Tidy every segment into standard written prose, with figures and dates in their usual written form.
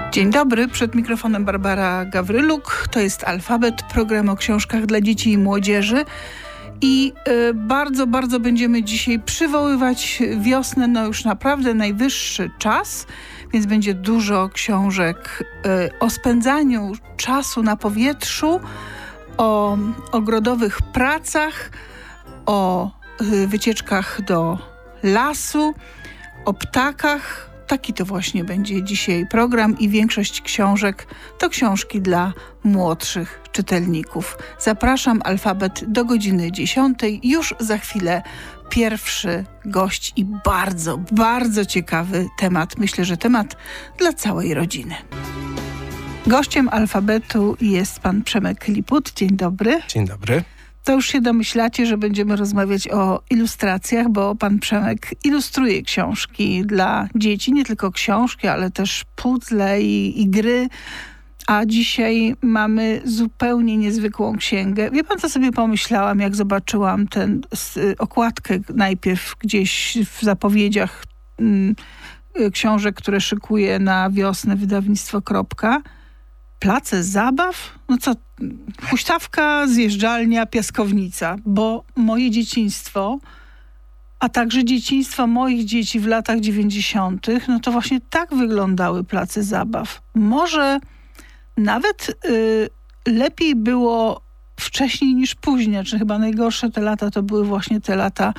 Dzień dobry, przed mikrofonem Barbara Gawryluk. To jest Alfabet, program o książkach dla dzieci i młodzieży. I bardzo będziemy dzisiaj przywoływać wiosnę, no już naprawdę najwyższy czas, więc będzie dużo książek o spędzaniu czasu na powietrzu, o ogrodowych pracach, o wycieczkach do lasu, o ptakach. Taki to właśnie będzie dzisiaj program i większość książek to książki dla młodszych czytelników. Zapraszam, Alfabet, do godziny 10. Już za chwilę pierwszy gość i bardzo ciekawy temat. Myślę, że temat dla całej rodziny. Gościem Alfabetu jest pan Przemek Liput. Dzień dobry. Dzień dobry. To już się domyślacie, że będziemy rozmawiać o ilustracjach, bo pan Przemek ilustruje książki dla dzieci. Nie tylko książki, ale też puzzle i gry. A dzisiaj mamy zupełnie niezwykłą księgę. Wie pan, co sobie pomyślałam, jak zobaczyłam tę okładkę najpierw gdzieś w zapowiedziach książek, które szykuje na wiosnę wydawnictwo Kropka. Place zabaw? No co, huśtawka, zjeżdżalnia, piaskownica, bo moje dzieciństwo, a także dzieciństwo moich dzieci w latach 90., no to właśnie tak wyglądały place zabaw. Może nawet lepiej było wcześniej niż później, znaczy chyba najgorsze te lata to były właśnie te lata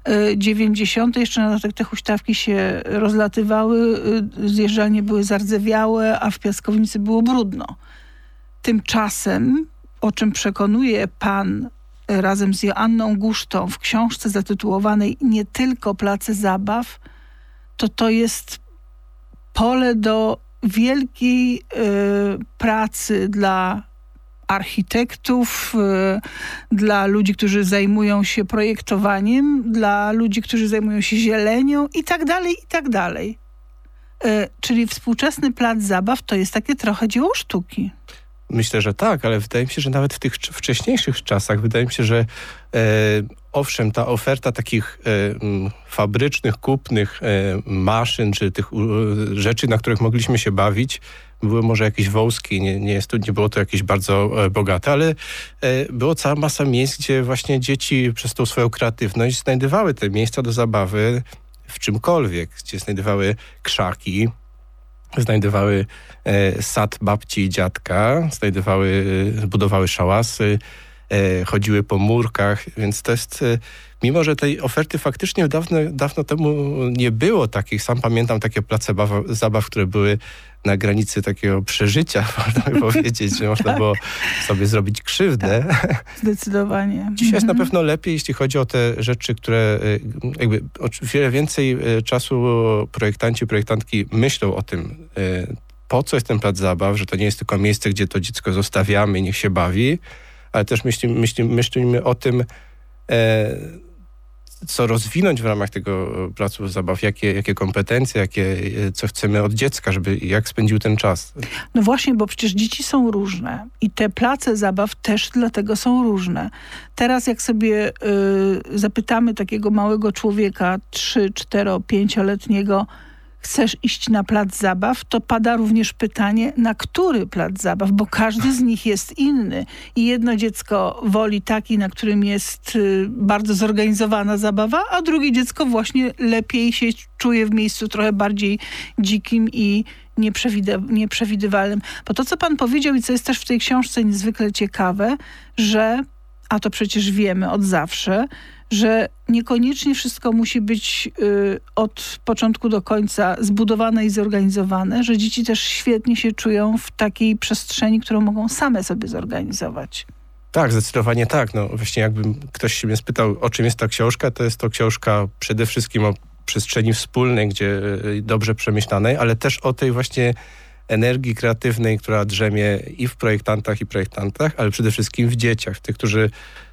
90. Jeszcze na dodatek te huśtawki się rozlatywały, zjeżdżalnie były zardzewiałe, a w piaskownicy było brudno. Tymczasem, o czym przekonuje pan razem z Joanną Gusztą w książce zatytułowanej Nie tylko place zabaw, to jest pole do wielkiej pracy dla architektów, dla ludzi, którzy zajmują się projektowaniem, dla ludzi, którzy zajmują się zielenią i tak dalej. Czyli współczesny plac zabaw to jest takie trochę dzieło sztuki. Myślę, że tak, ale wydaje mi się, że nawet w tych wcześniejszych czasach, wydaje mi się, że owszem, ta oferta takich fabrycznych, kupnych maszyn, czy tych rzeczy, na których mogliśmy się bawić, były może jakieś wąskie, nie było to jakieś bardzo bogate, ale było cała masa miejsc, gdzie właśnie dzieci przez tą swoją kreatywność znajdowały te miejsca do zabawy w czymkolwiek, gdzie znajdowały krzaki, znajdowały sad babci i dziadka, budowały szałasy, chodziły po murkach, więc to jest, mimo że tej oferty faktycznie dawno temu nie było takich, sam pamiętam takie place zabaw, które były na granicy takiego przeżycia, można by powiedzieć, że można było sobie zrobić krzywdę. Tak, zdecydowanie. Dzisiaj jest na pewno lepiej, jeśli chodzi o te rzeczy, które jakby o wiele więcej czasu projektantki myślą o tym, po co jest ten plac zabaw, że to nie jest tylko miejsce, gdzie to dziecko zostawiamy i niech się bawi, ale też myślimy o tym, co rozwinąć w ramach tego placu zabaw, jakie kompetencje, co chcemy od dziecka, jak spędził ten czas. No właśnie, bo przecież dzieci są różne i te place zabaw też dlatego są różne. Teraz jak sobie zapytamy takiego małego człowieka, 3, 4, 5-letniego, chcesz iść na plac zabaw, to pada również pytanie, na który plac zabaw, bo każdy z nich jest inny. I jedno dziecko woli taki, na którym jest bardzo zorganizowana zabawa, a drugie dziecko właśnie lepiej się czuje w miejscu trochę bardziej dzikim i nieprzewidywalnym. Bo to, co pan powiedział i co jest też w tej książce niezwykle ciekawe, że, a to przecież wiemy od zawsze, że niekoniecznie wszystko musi być od początku do końca zbudowane i zorganizowane, że dzieci też świetnie się czują w takiej przestrzeni, którą mogą same sobie zorganizować. Tak, zdecydowanie tak. No właśnie jakby ktoś się mnie spytał, o czym jest ta książka, to jest to książka przede wszystkim o przestrzeni wspólnej, gdzie dobrze przemyślanej, ale też o tej właśnie energii kreatywnej, która drzemie i w projektantach, ale przede wszystkim w dzieciach, w tych, którzy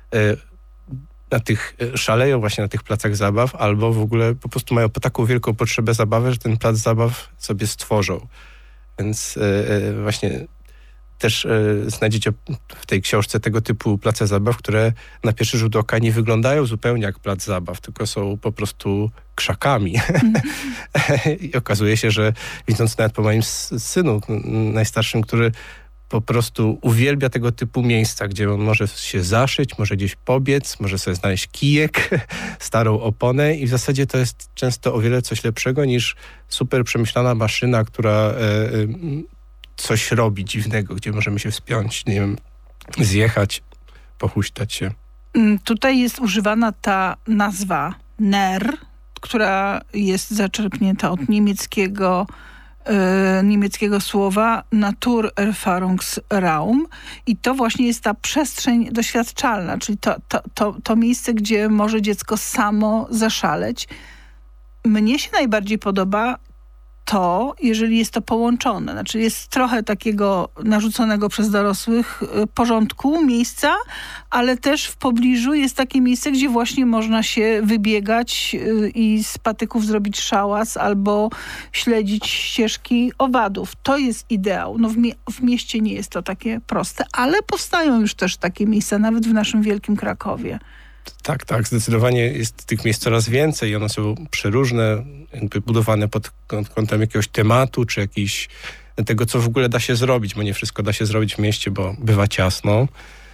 szaleją właśnie na tych placach zabaw, albo w ogóle po prostu mają taką wielką potrzebę zabawy, że ten plac zabaw sobie stworzą. Więc właśnie też znajdziecie w tej książce tego typu place zabaw, które na pierwszy rzut oka nie wyglądają zupełnie jak plac zabaw, tylko są po prostu krzakami. I okazuje się, że widząc nawet po moim synu najstarszym, który po prostu uwielbia tego typu miejsca, gdzie on może się zaszyć, może gdzieś pobiec, może sobie znaleźć kijek, starą oponę i w zasadzie to jest często o wiele coś lepszego niż super przemyślana maszyna, która coś robi dziwnego, gdzie możemy się wspiąć, nie wiem, zjechać, pochuśtać się. Tutaj jest używana ta nazwa NER, która jest zaczerpnięta od niemieckiego słowa Naturerfahrungsraum i to właśnie jest ta przestrzeń doświadczalna, czyli to miejsce, gdzie może dziecko samo zaszaleć. Mnie się najbardziej podoba to, jeżeli jest to połączone. Znaczy jest trochę takiego narzuconego przez dorosłych porządku, miejsca, ale też w pobliżu jest takie miejsce, gdzie właśnie można się wybiegać i z patyków zrobić szałas albo śledzić ścieżki owadów. To jest ideał. No w mieście nie jest to takie proste, ale powstają już też takie miejsca, nawet w naszym wielkim Krakowie. Tak, zdecydowanie jest tych miejsc coraz więcej i one są przeróżne, jakby budowane pod kątem jakiegoś tematu, czy jakiś tego, co w ogóle da się zrobić, bo nie wszystko da się zrobić w mieście, bo bywa ciasno.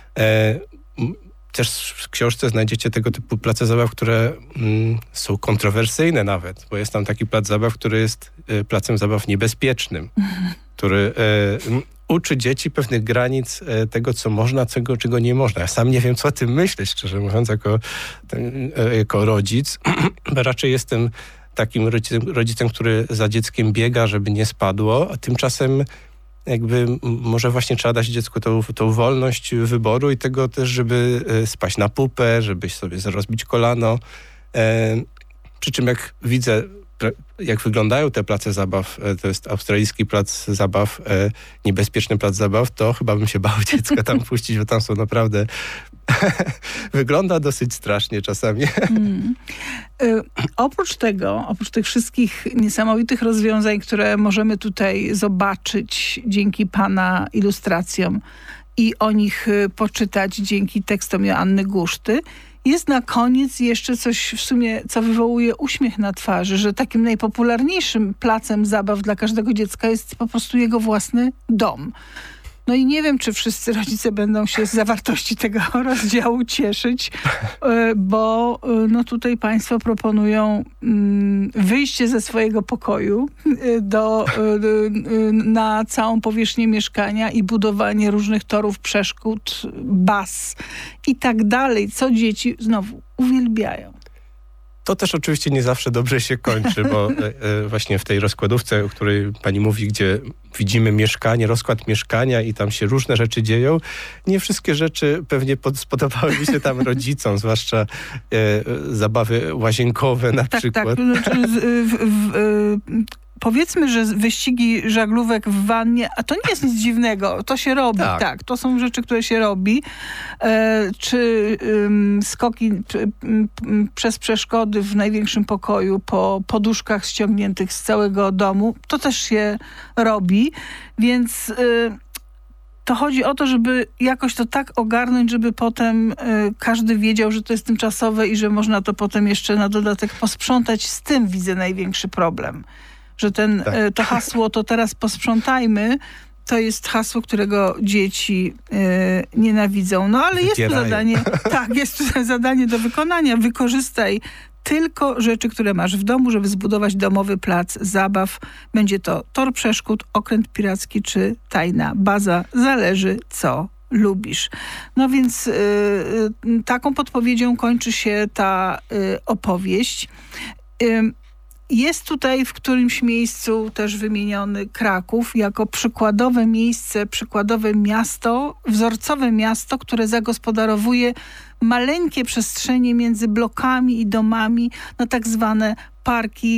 Też w książce znajdziecie tego typu place zabaw, które są kontrowersyjne nawet, bo jest tam taki plac zabaw, który jest placem zabaw niebezpiecznym, który uczy dzieci pewnych granic tego, co można, czego nie można. Ja sam nie wiem, co o tym myśleć, szczerze mówiąc, jako rodzic. Raczej jestem takim rodzicem, który za dzieckiem biega, żeby nie spadło, a tymczasem jakby może właśnie trzeba dać dziecku tą wolność wyboru i tego też, żeby spaść na pupę, żeby sobie rozbić kolano. Przy czym jak widzę, jak wyglądają te place zabaw, to jest australijski plac zabaw, niebezpieczny plac zabaw, to chyba bym się bał dziecka tam puścić, bo tam są naprawdę... Wygląda dosyć strasznie czasami. Oprócz tych wszystkich niesamowitych rozwiązań, które możemy tutaj zobaczyć dzięki pana ilustracjom i o nich poczytać dzięki tekstom Joanny Guszty, jest na koniec jeszcze coś w sumie, co wywołuje uśmiech na twarzy, że takim najpopularniejszym placem zabaw dla każdego dziecka jest po prostu jego własny dom. No i nie wiem, czy wszyscy rodzice będą się z zawartości tego rozdziału cieszyć, bo no tutaj państwo proponują wyjście ze swojego pokoju na całą powierzchnię mieszkania i budowanie różnych torów przeszkód, baz i tak dalej, co dzieci znowu uwielbiają. To też oczywiście nie zawsze dobrze się kończy, bo właśnie w tej rozkładówce, o której pani mówi, gdzie widzimy mieszkanie, rozkład mieszkania i tam się różne rzeczy dzieją, nie wszystkie rzeczy pewnie spodobałyby się tam rodzicom, zwłaszcza zabawy łazienkowe na przykład. Tak. Powiedzmy, że wyścigi żaglówek w wannie, a to nie jest nic dziwnego, to się robi, tak. To są rzeczy, które się robi. Czy skoki przez przeszkody w największym pokoju po poduszkach ściągniętych z całego domu, to też się robi, więc to chodzi o to, żeby jakoś to tak ogarnąć, żeby potem każdy wiedział, że to jest tymczasowe i że można to potem jeszcze na dodatek posprzątać. Z tym widzę największy problem. Że to hasło, to teraz posprzątajmy, to jest hasło, którego dzieci nienawidzą. No ale jest tu zadanie, jest tu zadanie do wykonania. Wykorzystaj tylko rzeczy, które masz w domu, żeby zbudować domowy plac zabaw. Będzie to tor przeszkód, okręt piracki czy tajna baza. Zależy, co lubisz. No więc taką podpowiedzią kończy się ta opowieść. Jest tutaj w którymś miejscu też wymieniony Kraków jako przykładowe miejsce, przykładowe miasto, wzorcowe miasto, które zagospodarowuje maleńkie przestrzenie między blokami i domami na tak zwane parki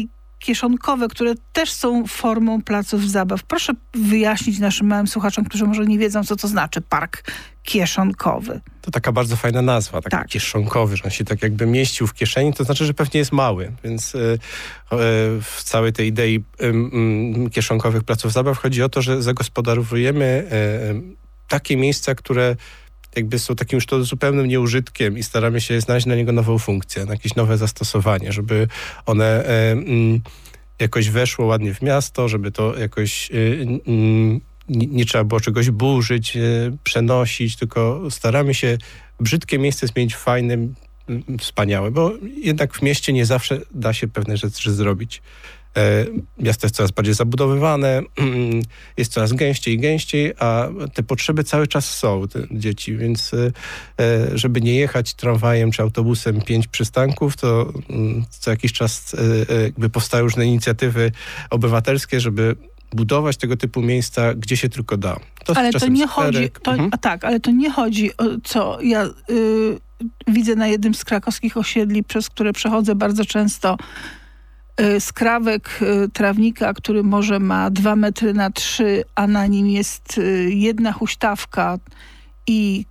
kieszonkowe, które też są formą placów zabaw. Proszę wyjaśnić naszym małym słuchaczom, którzy może nie wiedzą, co to znaczy park kieszonkowy. To taka bardzo fajna nazwa, taki tak. kieszonkowy, że on się tak jakby mieścił w kieszeni, to znaczy, że pewnie jest mały, więc w całej tej idei kieszonkowych placów zabaw chodzi o to, że zagospodarowujemy takie miejsca, które jakby są takim już to zupełnym nieużytkiem i staramy się znaleźć na niego nową funkcję, na jakieś nowe zastosowanie, żeby one jakoś weszło ładnie w miasto, żeby to jakoś nie trzeba było czegoś burzyć, przenosić, tylko staramy się brzydkie miejsce zmienić w fajnym, wspaniałe, bo jednak w mieście nie zawsze da się pewne rzeczy zrobić. Miasto jest coraz bardziej zabudowywane, jest coraz gęściej, a te potrzeby cały czas są, te dzieci, więc żeby nie jechać tramwajem czy autobusem 5 przystanków, to co jakiś czas jakby powstały różne inicjatywy obywatelskie, żeby budować tego typu miejsca, gdzie się tylko da. Ale to nie chodzi, ale to nie chodzi o co ja widzę na jednym z krakowskich osiedli, przez które przechodzę bardzo często, skrawek trawnika, który może ma 2 metry na 3, a na nim jest jedna huśtawka i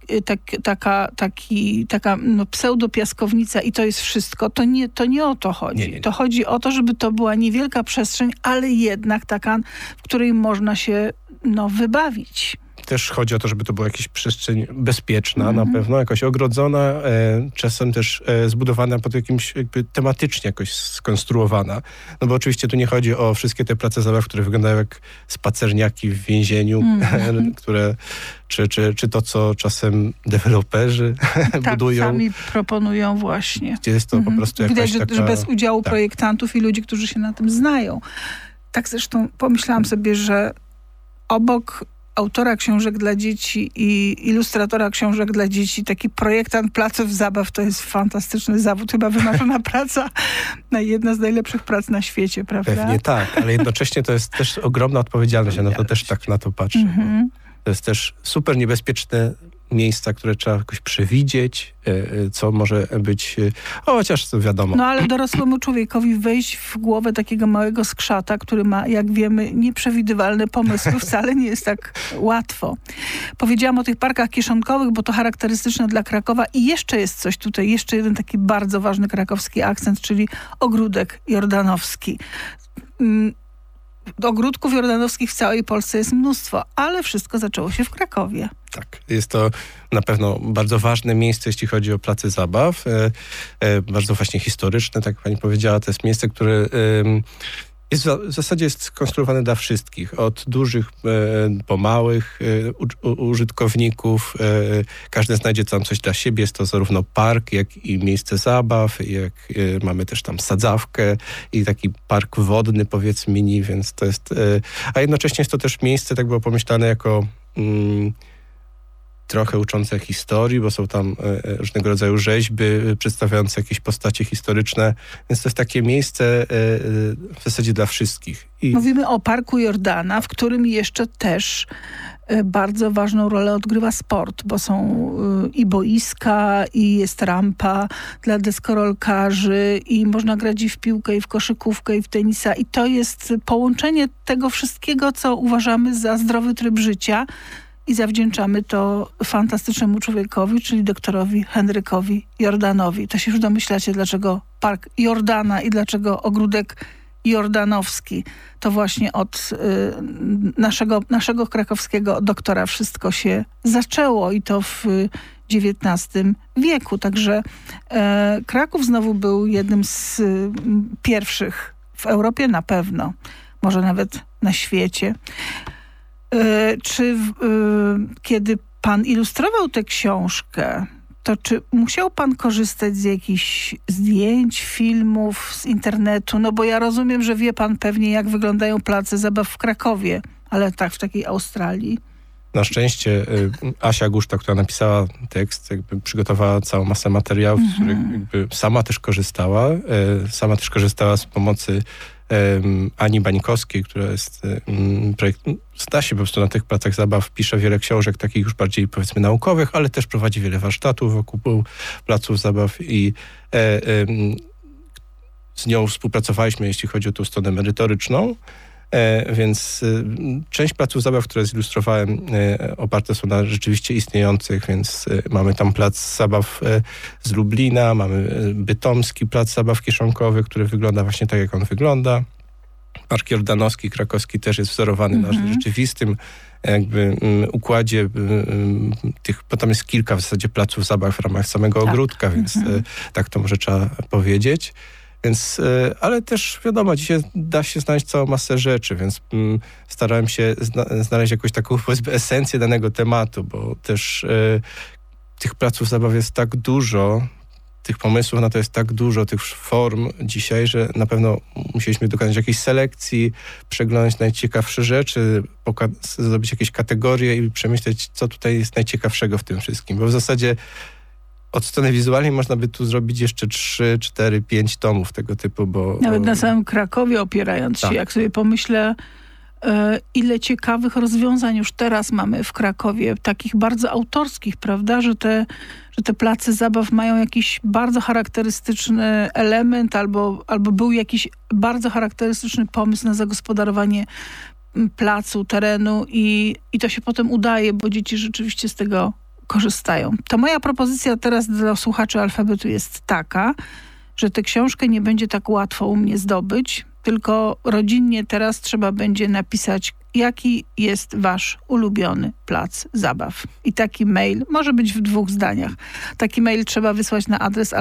taka pseudopiaskownica i to jest wszystko. To nie o to chodzi. Nie. To chodzi o to, żeby to była niewielka przestrzeń, ale jednak taka, w której można się wybawić. Też chodzi o to, żeby to była jakaś przestrzeń bezpieczna na pewno, jakoś ogrodzona, czasem też zbudowana pod jakimś jakby tematycznie jakoś skonstruowana. No bo oczywiście tu nie chodzi o wszystkie te place zabaw, które wyglądają jak spacerniaki w więzieniu, które czy to, co czasem deweloperzy budują. Sami proponują właśnie. Gdzie jest to po prostu jakaś Widać, taka... że bez udziału projektantów i ludzi, którzy się na tym znają. Tak zresztą pomyślałam sobie, że obok autora książek dla dzieci i ilustratora książek dla dzieci, taki projektant placów zabaw, to jest fantastyczny zawód, chyba wymarzona praca, jedna z najlepszych prac na świecie, prawda? Pewnie tak, ale jednocześnie to jest też ogromna odpowiedzialność, ja na to też tak na to patrzę. To jest też super niebezpieczne miejsca, które trzeba jakoś przewidzieć, co może być, chociaż to wiadomo. No ale dorosłemu człowiekowi wejść w głowę takiego małego skrzata, który ma, jak wiemy, nieprzewidywalne pomysły, wcale nie jest tak łatwo. Powiedziałam o tych parkach kieszonkowych, bo to charakterystyczne dla Krakowa i jeszcze jest coś tutaj, jeszcze jeden taki bardzo ważny krakowski akcent, czyli ogródek jordanowski. Ogródków jordanowskich w całej Polsce jest mnóstwo, ale wszystko zaczęło się w Krakowie. Tak, jest to na pewno bardzo ważne miejsce, jeśli chodzi o place zabaw. Bardzo właśnie historyczne, tak jak pani powiedziała, to jest miejsce, które jest w zasadzie jest skonstruowane dla wszystkich. Od dużych po małych użytkowników. Każdy znajdzie tam coś dla siebie. Jest to zarówno park, jak i miejsce zabaw, jak mamy też tam sadzawkę i taki park wodny, powiedzmy mini, więc to jest... A jednocześnie jest to też miejsce, tak było pomyślane jako... trochę uczące historii, bo są tam różnego rodzaju rzeźby przedstawiające jakieś postacie historyczne, więc to jest takie miejsce w zasadzie dla wszystkich. Mówimy o Parku Jordana, w którym jeszcze też bardzo ważną rolę odgrywa sport, bo są i boiska, i jest rampa dla deskorolkarzy, i można grać i w piłkę, i w koszykówkę, i w tenisa. I to jest połączenie tego wszystkiego, co uważamy za zdrowy tryb życia, i zawdzięczamy to fantastycznemu człowiekowi, czyli doktorowi Henrykowi Jordanowi. To się już domyślacie, dlaczego Park Jordana i dlaczego ogródek jordanowski. To właśnie od naszego krakowskiego doktora wszystko się zaczęło i to w XIX wieku. Także Kraków znowu był jednym z pierwszych w Europie na pewno, może nawet na świecie. Kiedy pan ilustrował tę książkę, to czy musiał pan korzystać z jakichś zdjęć, filmów, z internetu? No bo ja rozumiem, że wie pan pewnie, jak wyglądają place zabaw w Krakowie, ale tak w takiej Australii. Na szczęście Asia Guszta, która napisała tekst, jakby przygotowała całą masę materiałów, z których jakby sama też korzystała z pomocy Ani Bańkowskiej, która jest zna się po prostu na tych placach zabaw, pisze wiele książek takich już bardziej powiedzmy naukowych, ale też prowadzi wiele warsztatów wokół placów zabaw i z nią współpracowaliśmy, jeśli chodzi o tą stronę merytoryczną. Więc część placów zabaw, które zilustrowałem, oparte są na rzeczywiście istniejących, więc mamy tam plac zabaw z Lublina, mamy bytomski plac zabaw kieszonkowy, który wygląda właśnie tak, jak on wygląda. Park Jordanowski, krakowski też jest wzorowany na rzeczywistym jakby układzie tych, bo tam jest kilka w zasadzie placów zabaw w ramach samego ogródka, więc tak to może trzeba powiedzieć. Więc, ale też wiadomo, dzisiaj da się znaleźć całą masę rzeczy, więc starałem się znaleźć jakąś taką, powiedzmy, esencję danego tematu, bo też tych placów zabaw jest tak dużo, tych pomysłów na to jest tak dużo, tych form dzisiaj, że na pewno musieliśmy dokonać jakiejś selekcji, przeglądać najciekawsze rzeczy, zrobić jakieś kategorie i przemyśleć, co tutaj jest najciekawszego w tym wszystkim, bo w zasadzie od strony wizualnej można by tu zrobić jeszcze 3, 4, 5 tomów tego typu, bo... Nawet na samym Krakowie opierając się, jak sobie pomyślę, ile ciekawych rozwiązań już teraz mamy w Krakowie, takich bardzo autorskich, prawda, że te place zabaw mają jakiś bardzo charakterystyczny element albo był jakiś bardzo charakterystyczny pomysł na zagospodarowanie placu, terenu i to się potem udaje, bo dzieci rzeczywiście z tego korzystają. To moja propozycja teraz dla słuchaczy Alfabetu jest taka, że tę książkę nie będzie tak łatwo u mnie zdobyć, tylko rodzinnie teraz trzeba będzie napisać, jaki jest wasz ulubiony plac zabaw. I taki mail, może być w 2 zdaniach, taki mail trzeba wysłać na adres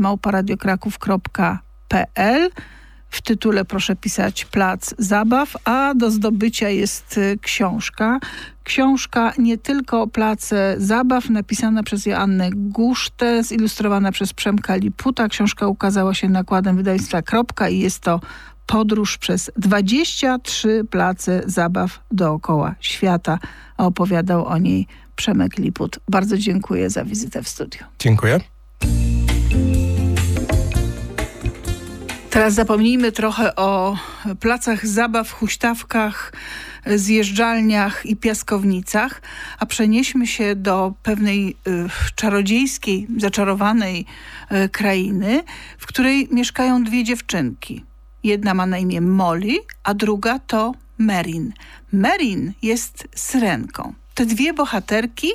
alfabet@radiokraków.pl. W tytule proszę pisać plac zabaw, a do zdobycia jest książka. Książka nie tylko o place zabaw, napisana przez Joannę Gusztę, zilustrowana przez Przemka Liputa. Książka ukazała się nakładem wydawnictwa Kropka i jest to podróż przez 23 place zabaw dookoła świata. A opowiadał o niej Przemek Liput. Bardzo dziękuję za wizytę w studiu. Dziękuję. Teraz zapomnijmy trochę o placach zabaw, huśtawkach, zjeżdżalniach i piaskownicach, a przenieśmy się do pewnej czarodziejskiej, zaczarowanej krainy, w której mieszkają 2 dziewczynki. Jedna ma na imię Molly, a druga to Merin. Merin jest syrenką. Te 2 bohaterki,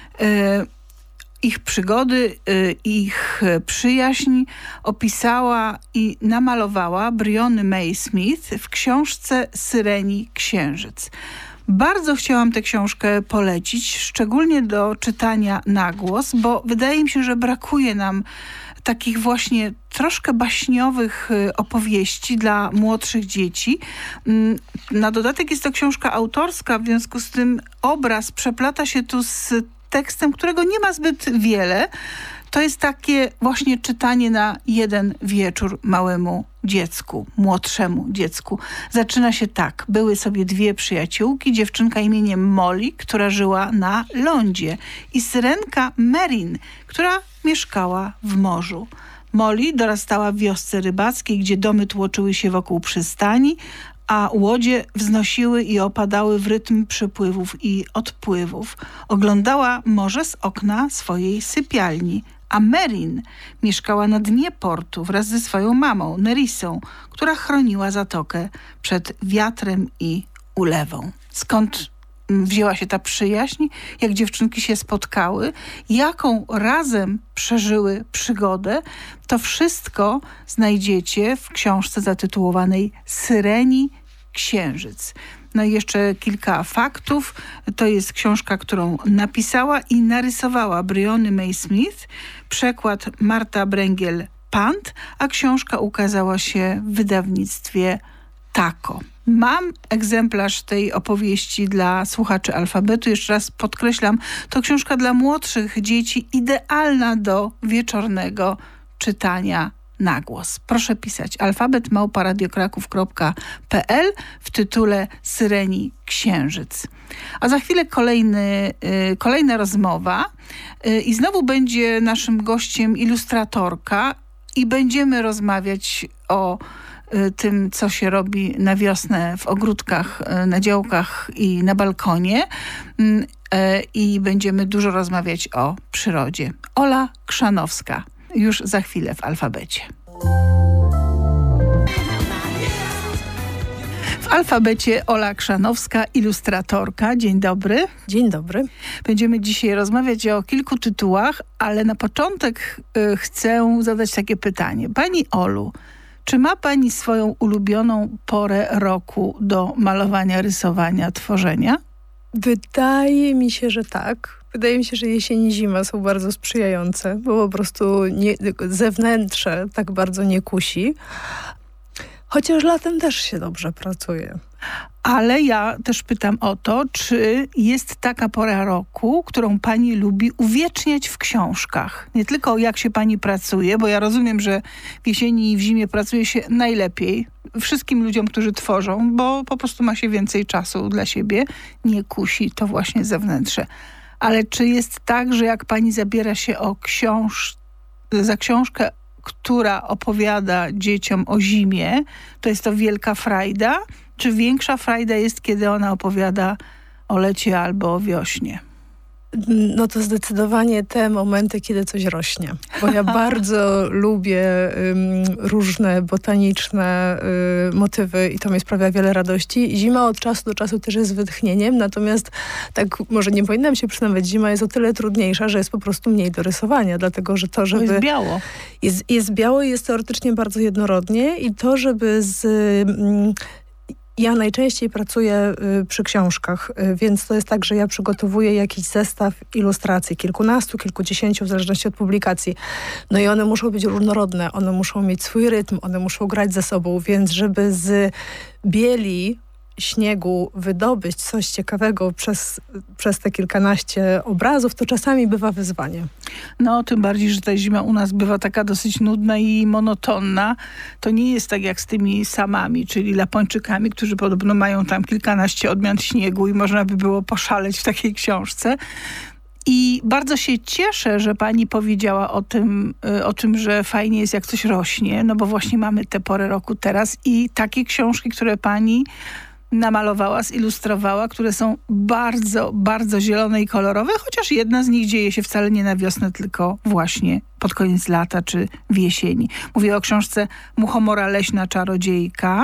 ich przygody, ich przyjaźń opisała i namalowała Bryony May Smith w książce Syreni Księżyc. Bardzo chciałam tę książkę polecić, szczególnie do czytania na głos, bo wydaje mi się, że brakuje nam takich właśnie troszkę baśniowych opowieści dla młodszych dzieci. Na dodatek jest to książka autorska, w związku z tym obraz przeplata się tu z tekstem, którego nie ma zbyt wiele. To jest takie właśnie czytanie na jeden wieczór małemu dziecku, młodszemu dziecku. Zaczyna się tak. Były sobie 2 przyjaciółki, dziewczynka imieniem Molly, która żyła na lądzie i syrenka Merin, która mieszkała w morzu. Molly dorastała w wiosce rybackiej, gdzie domy tłoczyły się wokół przystani, a łodzie wznosiły i opadały w rytm przypływów i odpływów. Oglądała morze z okna swojej sypialni, a Merin mieszkała na dnie portu wraz ze swoją mamą, Nerissą, która chroniła zatokę przed wiatrem i ulewą. Skąd wzięła się ta przyjaźń? Jak dziewczynki się spotkały? Jaką razem przeżyły przygodę? To wszystko znajdziecie w książce zatytułowanej Syreni Księżyc. No i jeszcze kilka faktów. To jest książka, którą napisała i narysowała Bryony May Smith, przekład Marta Bręgiel-Pant, a książka ukazała się w wydawnictwie Tako. Mam egzemplarz tej opowieści dla słuchaczy Alfabetu. Jeszcze raz podkreślam, to książka dla młodszych dzieci, idealna do wieczornego czytania na głos. Proszę pisać alfabet@radiokraków.pl w tytule Syreni Księżyc. A za chwilę kolejna rozmowa i znowu będzie naszym gościem ilustratorka i będziemy rozmawiać o tym, co się robi na wiosnę w ogródkach, na działkach i na balkonie. I będziemy dużo rozmawiać o przyrodzie. Ola Krzanowska już za chwilę w Alfabecie. W alfabecie Ola Krzanowska, ilustratorka. Dzień dobry. Dzień dobry. Będziemy dzisiaj rozmawiać o kilku tytułach, ale na początek chcę zadać takie pytanie. Pani Olu, czy ma pani swoją ulubioną porę roku do malowania, rysowania, tworzenia? Wydaje mi się, że tak. Wydaje mi się, że jesień i zima są bardzo sprzyjające, bo po prostu zewnętrze tak bardzo nie kusi. Chociaż latem też się dobrze pracuje. Ale ja też pytam o to, czy jest taka pora roku, którą pani lubi uwieczniać w książkach. Nie tylko jak się pani pracuje, bo ja rozumiem, że w jesieni i w zimie pracuje się najlepiej wszystkim ludziom, którzy tworzą, bo po prostu ma się więcej czasu dla siebie. Nie kusi to właśnie zewnętrzne. Ale czy jest tak, że jak pani zabiera się za książkę, która opowiada dzieciom o zimie, to jest to wielka frajda? Czy większa frajda jest, kiedy ona opowiada o lecie albo o wiośnie? No to zdecydowanie te momenty, kiedy coś rośnie. Bo ja bardzo lubię różne botaniczne motywy i to mi sprawia wiele radości. Zima od czasu do czasu też jest wytchnieniem, natomiast tak może nie powinnam się przyznawać, zima jest o tyle trudniejsza, że jest po prostu mniej do rysowania, dlatego że to, żeby... jest biało. Jest biało i jest teoretycznie bardzo jednorodnie i to, żeby Ja najczęściej pracuję przy książkach, więc to jest tak, że ja przygotowuję jakiś zestaw ilustracji, kilkunastu, kilkudziesięciu, w zależności od publikacji. No i one muszą być różnorodne, one muszą mieć swój rytm, one muszą grać ze sobą, więc żeby z bieli śniegu wydobyć coś ciekawego przez te kilkanaście obrazów, to czasami bywa wyzwanie. No, tym bardziej, że ta zima u nas bywa taka dosyć nudna i monotonna. To nie jest tak jak z tymi samami, czyli Lapończykami, którzy podobno mają tam kilkanaście odmian śniegu i można by było poszaleć w takiej książce. I bardzo się cieszę, że pani powiedziała o tym, że fajnie jest jak coś rośnie, no bo właśnie mamy tę porę roku teraz i takie książki, które pani namalowała, zilustrowała, które są bardzo, bardzo zielone i kolorowe, chociaż jedna z nich dzieje się wcale nie na wiosnę, tylko właśnie pod koniec lata czy w jesieni. Mówię o książce Muchomora Leśna Czarodziejka.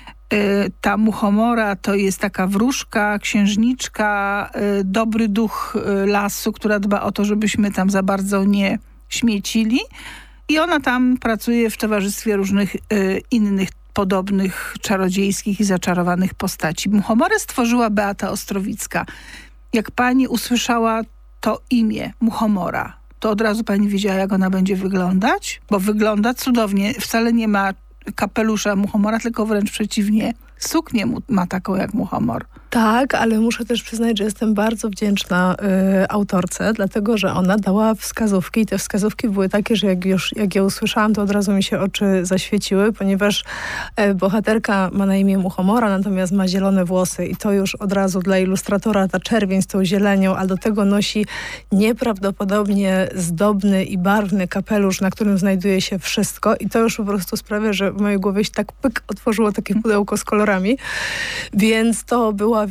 Ta Muchomora to jest taka wróżka, księżniczka, dobry duch lasu, która dba o to, żebyśmy tam za bardzo nie śmiecili. I ona tam pracuje w towarzystwie różnych innych podobnych czarodziejskich i zaczarowanych postaci. Muchomorę stworzyła Beata Ostrowicka. Jak pani usłyszała to imię Muchomora, to od razu pani wiedziała, jak ona będzie wyglądać? Bo wygląda cudownie. Wcale nie ma kapelusza Muchomora, tylko wręcz przeciwnie. Suknię ma taką jak Muchomor. Tak, ale muszę też przyznać, że jestem bardzo wdzięczna autorce, dlatego że ona dała wskazówki i te wskazówki były takie, że jak je usłyszałam, to od razu mi się oczy zaświeciły, ponieważ bohaterka ma na imię Muchomora, natomiast ma zielone włosy i to już od razu dla ilustratora ta czerwień z tą zielenią, a do tego nosi nieprawdopodobnie zdobny i barwny kapelusz, na którym znajduje się wszystko i to już po prostu sprawia, że w mojej głowie się tak pyk otworzyło takie pudełko z kolorami, więc to była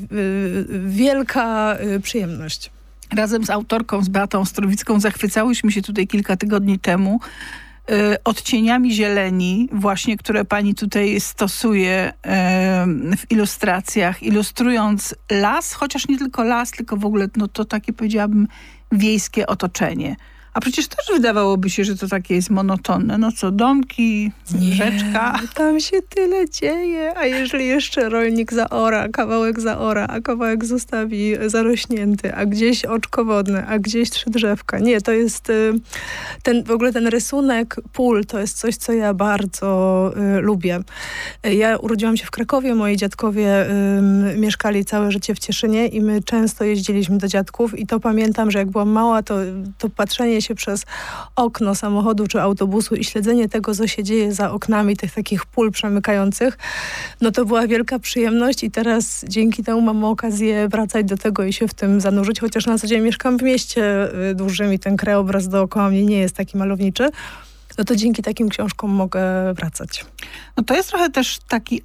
wielka przyjemność. Razem z autorką, z Beatą Ostrowicką zachwycałyśmy się tutaj kilka tygodni temu odcieniami zieleni, właśnie które pani tutaj stosuje w ilustracjach, ilustrując las, chociaż nie tylko las, tylko w ogóle no to takie, powiedziałabym, wiejskie otoczenie. A przecież też wydawałoby się, że to takie jest monotonne. No co, domki, rzeczka. Tam się tyle dzieje. A jeżeli jeszcze rolnik zaora, a kawałek zostawi zarośnięty, a gdzieś oczko wodne, a gdzieś 3 drzewka. Nie, to jest w ogóle ten rysunek pól, to jest coś, co ja bardzo lubię. Ja urodziłam się w Krakowie, moi dziadkowie mieszkali całe życie w Cieszynie i my często jeździliśmy do dziadków i to pamiętam, że jak byłam mała, to patrzenie się przez okno samochodu czy autobusu i śledzenie tego, co się dzieje za oknami tych takich pól przemykających, no to była wielka przyjemność i teraz dzięki temu mam okazję wracać do tego i się w tym zanurzyć, chociaż na co dzień mieszkam w mieście dużym i ten krajobraz dookoła mnie nie jest taki malowniczy, no to dzięki takim książkom mogę wracać. No to jest trochę też taki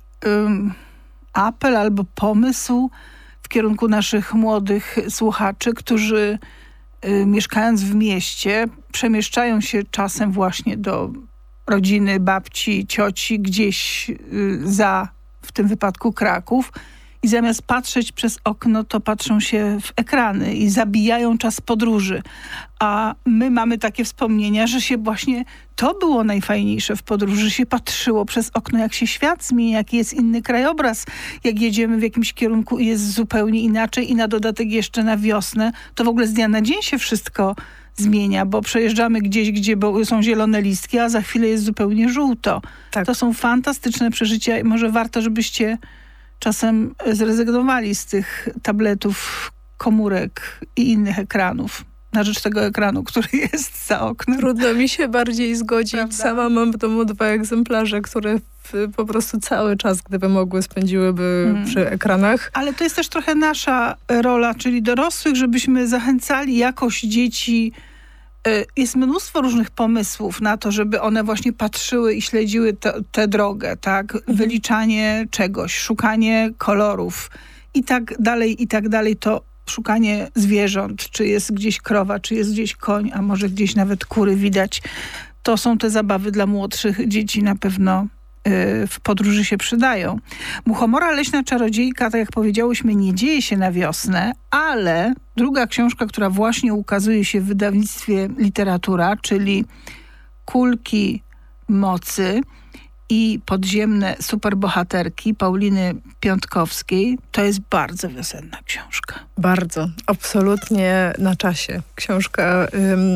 apel albo pomysł w kierunku naszych młodych słuchaczy, którzy mieszkając w mieście przemieszczają się czasem właśnie do rodziny, babci, cioci, gdzieś za w tym wypadku Kraków, i zamiast patrzeć przez okno, to patrzą się w ekrany i zabijają czas podróży. A my mamy takie wspomnienia, że się właśnie to było najfajniejsze w podróży, że się patrzyło przez okno, jak się świat zmienia, jaki jest inny krajobraz, jak jedziemy w jakimś kierunku i jest zupełnie inaczej, i na dodatek jeszcze na wiosnę, to w ogóle z dnia na dzień się wszystko zmienia, bo przejeżdżamy gdzieś, gdzie są zielone listki, a za chwilę jest zupełnie żółto. Tak. To są fantastyczne przeżycia i może warto, żebyście czasem zrezygnowali z tych tabletów, komórek i innych ekranów na rzecz tego ekranu, który jest za oknem. Trudno mi się bardziej zgodzić. Prawda? Sama mam w domu 2 egzemplarze, które po prostu cały czas, gdyby mogły, spędziłyby przy ekranach. Ale to jest też trochę nasza rola, czyli dorosłych, żebyśmy zachęcali jakoś dzieci. Jest mnóstwo różnych pomysłów na to, żeby one właśnie patrzyły i śledziły tę drogę, tak? Wyliczanie czegoś, szukanie kolorów i tak dalej, to szukanie zwierząt, czy jest gdzieś krowa, czy jest gdzieś koń, a może gdzieś nawet kury widać. To są te zabawy dla młodszych dzieci, na pewno w podróży się przydają. Muchomora Leśna Czarodziejka, tak jak powiedziałyśmy, nie dzieje się na wiosnę, ale druga książka, która właśnie ukazuje się w wydawnictwie Literatura, czyli Kulki Mocy i Podziemne superbohaterki Pauliny Piątkowskiej, to jest bardzo wiosenna książka. Bardzo, absolutnie na czasie. Książka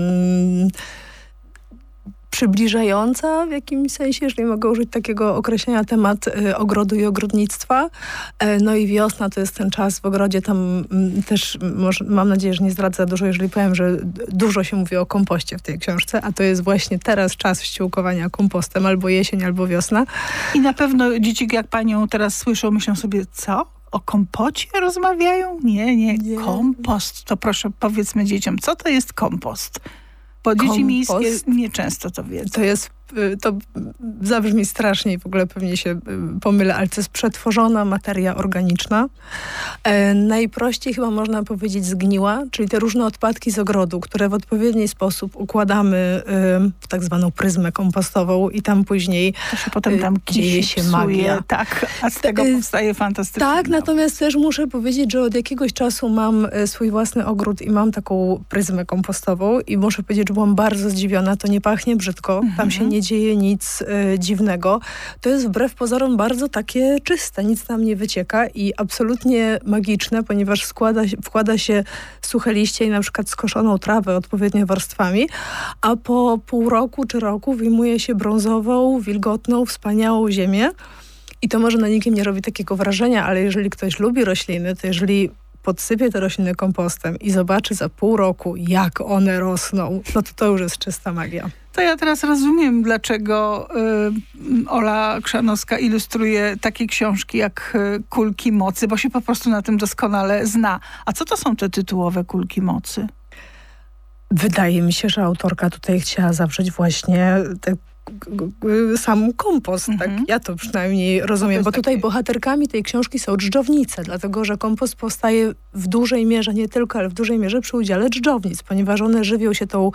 przybliżająca w jakimś sensie, jeżeli mogę użyć takiego określenia, temat ogrodu i ogrodnictwa. No i wiosna to jest ten czas w ogrodzie. Tam też, mam nadzieję, że nie zdradzę za dużo, jeżeli powiem, że dużo się mówi o kompoście w tej książce, a to jest właśnie teraz czas ściółkowania kompostem, albo jesień, albo wiosna. I na pewno dzieci, jak panią teraz słyszą, myślą sobie, co? O kompocie rozmawiają? Nie. Kompost. To proszę, powiedzmy dzieciom, co to jest kompost? Bo dzieci miejskie nieczęsto to wiedzą. To zabrzmi strasznie i w ogóle pewnie się pomylę, ale to jest przetworzona materia organiczna. Najprościej chyba można powiedzieć zgniła, czyli te różne odpadki z ogrodu, które w odpowiedni sposób układamy w tak zwaną pryzmę kompostową i tam później to się potem tam dzieje się magia. Tak, a z tego powstaje fantastyczne. Tak, natomiast też muszę powiedzieć, że od jakiegoś czasu mam swój własny ogród i mam taką pryzmę kompostową i muszę powiedzieć, że byłam bardzo zdziwiona. To nie pachnie brzydko, tam się nie dzieje nic dziwnego. To jest wbrew pozorom bardzo takie czyste, nic tam nie wycieka i absolutnie magiczne, ponieważ wkłada się suche liście i na przykład skoszoną trawę odpowiednio warstwami, a po pół roku czy roku wyjmuje się brązową, wilgotną, wspaniałą ziemię i to może na nikim nie robi takiego wrażenia, ale jeżeli ktoś lubi rośliny, to jeżeli podsypie te rośliny kompostem i zobaczy za pół roku, jak one rosną, no to już jest czysta magia. To ja teraz rozumiem, dlaczego Ola Chrzanowska ilustruje takie książki jak Kulki Mocy, bo się po prostu na tym doskonale zna. A co to są te tytułowe Kulki Mocy? Wydaje mi się, że autorka tutaj chciała zawrzeć właśnie sam kompost, tak? Ja to przynajmniej rozumiem, bo tutaj bohaterkami tej książki są dżdżownice, dlatego że kompost powstaje w dużej mierze, nie tylko, ale w dużej mierze przy udziale dżdżownic, ponieważ one żywią się tą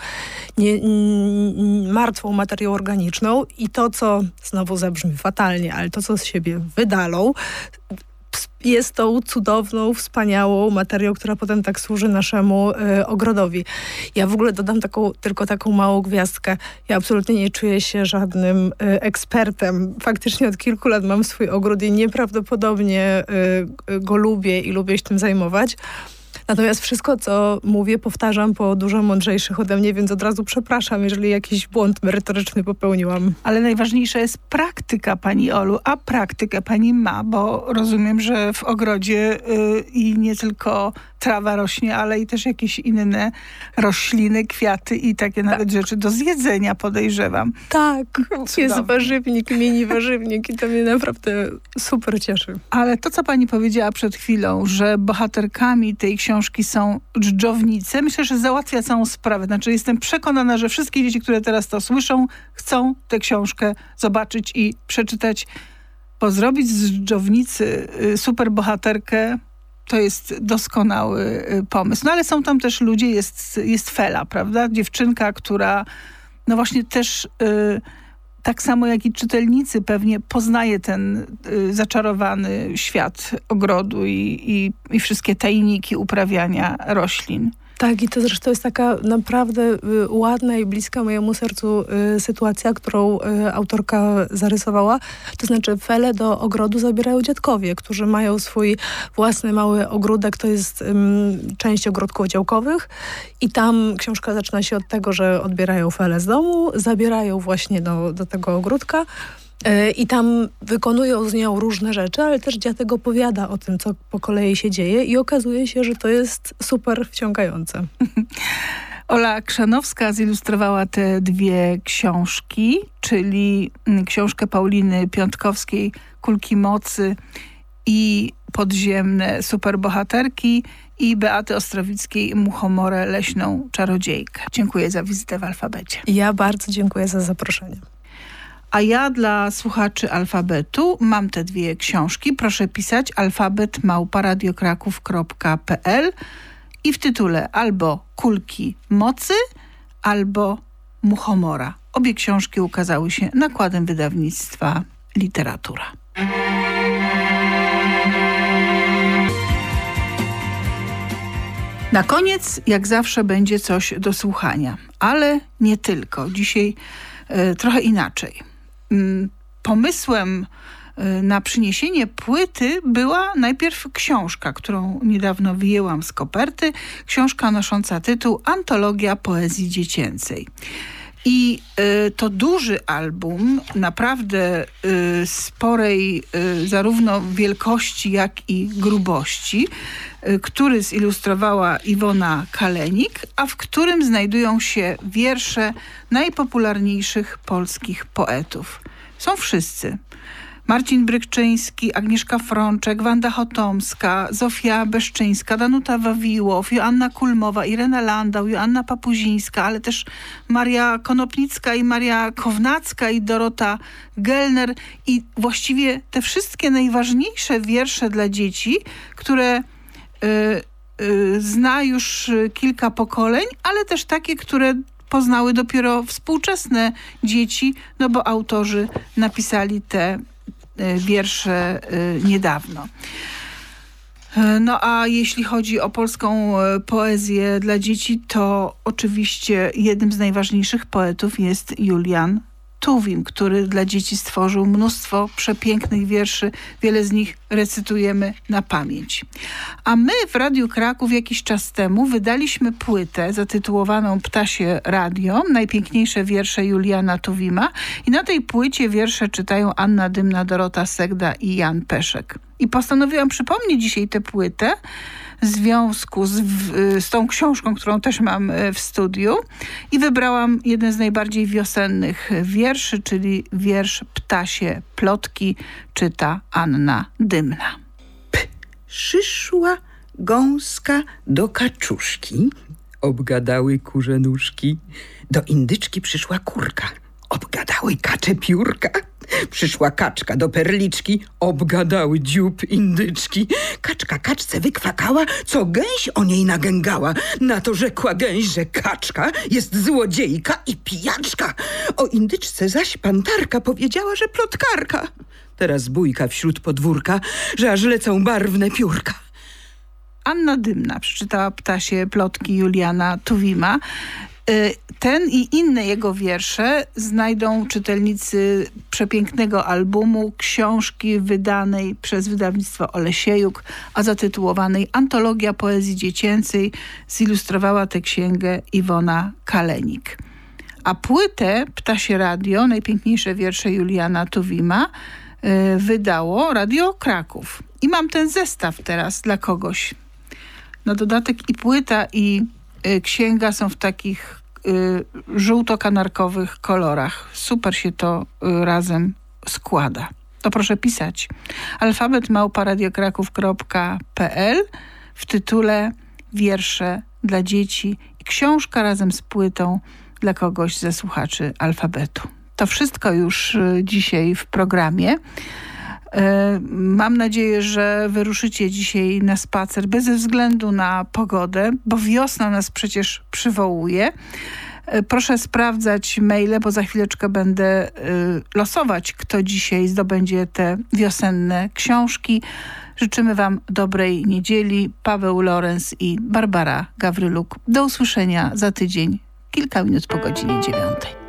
martwą materią organiczną i to, co znowu zabrzmi fatalnie, ale to, co z siebie wydalą, jest tą cudowną, wspaniałą materią, która potem tak służy naszemu ogrodowi. Ja w ogóle dodam tylko taką małą gwiazdkę. Ja absolutnie nie czuję się żadnym ekspertem. Faktycznie od kilku lat mam swój ogród i nieprawdopodobnie go lubię i lubię się tym zajmować. Natomiast wszystko, co mówię, powtarzam po dużo mądrzejszych ode mnie, więc od razu przepraszam, jeżeli jakiś błąd merytoryczny popełniłam. Ale najważniejsza jest praktyka, pani Olu, a praktykę pani ma, bo rozumiem, że w ogrodzie i nie tylko trawa rośnie, ale i też jakieś inne rośliny, kwiaty i takie nawet rzeczy do zjedzenia, podejrzewam. Tak, jest warzywnik, mini warzywnik i to mnie naprawdę super cieszy. Ale to, co pani powiedziała przed chwilą, że bohaterkami tej książki są dżdżownice, myślę, że załatwia całą sprawę. Znaczy jestem przekonana, że wszystkie dzieci, które teraz to słyszą, chcą tę książkę zobaczyć i przeczytać, bo zrobić z dżdżownicy superbohaterkę to jest doskonały pomysł. No ale są tam też ludzie, jest Fela, prawda? Dziewczynka, która no właśnie też tak samo jak i czytelnicy pewnie poznaje ten zaczarowany świat ogrodu i wszystkie tajniki uprawiania roślin. Tak, i to zresztą jest taka naprawdę ładna i bliska mojemu sercu sytuacja, którą autorka zarysowała. To znaczy fele do ogrodu zabierają dziadkowie, którzy mają swój własny mały ogródek, to jest część ogródków działkowych i tam książka zaczyna się od tego, że odbierają fele z domu, zabierają właśnie do tego ogródka. I tam wykonują z nią różne rzeczy, ale też dziadek opowiada o tym, co po kolei się dzieje i okazuje się, że to jest super wciągające. Ola Krzanowska zilustrowała te dwie książki, czyli książkę Pauliny Piątkowskiej Kulki Mocy i Podziemne superbohaterki i Beaty Ostrowickiej Muchomorę Leśną Czarodziejkę. Dziękuję za wizytę w Alfabecie. Ja bardzo dziękuję za zaproszenie. A ja dla słuchaczy Alfabetu mam te dwie książki. Proszę pisać alfabet@radiokraków.pl i w tytule albo Kulki Mocy, albo Muchomora. Obie książki ukazały się nakładem wydawnictwa Literatura. Na koniec, jak zawsze, będzie coś do słuchania, ale nie tylko. Dzisiaj trochę inaczej. Pomysłem na przyniesienie płyty była najpierw książka, którą niedawno wyjęłam z koperty. Książka nosząca tytuł Antologia poezji dziecięcej. I to duży album, naprawdę sporej zarówno wielkości, jak i grubości, który zilustrowała Iwona Kalenik, a w którym znajdują się wiersze najpopularniejszych polskich poetów. Są wszyscy. Marcin Brykczyński, Agnieszka Frączek, Wanda Chotomska, Zofia Beszczyńska, Danuta Wawiłow, Joanna Kulmowa, Irena Landau, Joanna Papuzińska, ale też Maria Konopnicka i Maria Kownacka i Dorota Gelner i właściwie te wszystkie najważniejsze wiersze dla dzieci, które zna już kilka pokoleń, ale też takie, które poznały dopiero współczesne dzieci, no bo autorzy napisali te wiersze niedawno. No a jeśli chodzi o polską poezję dla dzieci, to oczywiście jednym z najważniejszych poetów jest Julian Tuwim, który dla dzieci stworzył mnóstwo przepięknych wierszy. Wiele z nich recytujemy na pamięć. A my w Radiu Kraków jakiś czas temu wydaliśmy płytę zatytułowaną Ptasie Radio, najpiękniejsze wiersze Juliana Tuwima. I na tej płycie wiersze czytają Anna Dymna, Dorota Segda i Jan Peszek. I postanowiłam przypomnieć dzisiaj tę płytę w związku z tą książką, którą też mam w studiu i wybrałam jeden z najbardziej wiosennych wierszy, czyli wiersz Ptasie Plotki, czyta Anna Dymna. Przyszła gąska do kaczuszki, obgadały kurze nóżki. Do indyczki przyszła kurka, obgadały kacze piórka. Przyszła kaczka do perliczki, obgadały dziób indyczki. Kaczka kaczce wykwakała, co gęś o niej nagęgała. Na to rzekła gęś, że kaczka jest złodziejka i pijaczka. O indyczce zaś pantarka powiedziała, że plotkarka. Teraz bójka wśród podwórka, że aż lecą barwne piórka. Anna Dymna przeczytała Ptasie Plotki Juliana Tuwima. Ten i inne jego wiersze znajdą czytelnicy przepięknego albumu, książki wydanej przez wydawnictwo Olesiejuk, a zatytułowanej Antologia poezji dziecięcej. Zilustrowała tę księgę Iwona Kalenik. A płytę Ptasie Radio, najpiękniejsze wiersze Juliana Tuwima, wydało Radio Kraków. I mam ten zestaw teraz dla kogoś. Na dodatek i płyta, i księga są w takich żółto-kanarkowych kolorach. Super się to razem składa. To proszę pisać. alfabet@radiokraków.pl w tytule wiersze dla dzieci i książka razem z płytą dla kogoś ze słuchaczy Alfabetu. To wszystko już dzisiaj w programie. Mam nadzieję, że wyruszycie dzisiaj na spacer bez względu na pogodę, bo wiosna nas przecież przywołuje. Proszę sprawdzać maile, bo za chwileczkę będę losować, kto dzisiaj zdobędzie te wiosenne książki. Życzymy wam dobrej niedzieli. Paweł Lorenz i Barbara Gawryluk. Do usłyszenia za tydzień, kilka minut po godzinie 9.